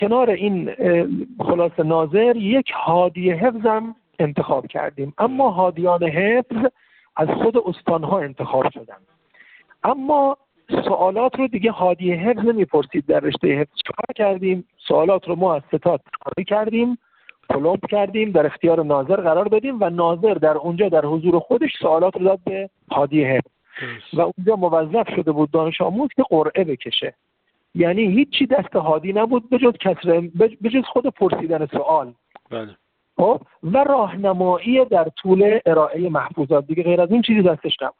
کنار این خلاصه ناظر یک هادی حفظم انتخاب کردیم، اما هادیان حفظ از خود استانها انتخاب شدن. اما سوالات رو دیگه هادی حفظ نمیپرسید در رشته حفظ چکار کردیم. سوالات رو ما از ستاد کاری کردیم، پلمپ کردیم، در اختیار ناظر قرار دادیم و ناظر در اونجا در حضور خودش سوالات رو داد به هادی حفظ و اونجا موظف شده بود دانش آموز که قرعه بکشه. یعنی هیچی دست هادی نبود بجز خود پرسیدن سوال. بله. و راهنمایی در طول ارائه محفوظات، دیگه غیر از این چیزی دستش نبود.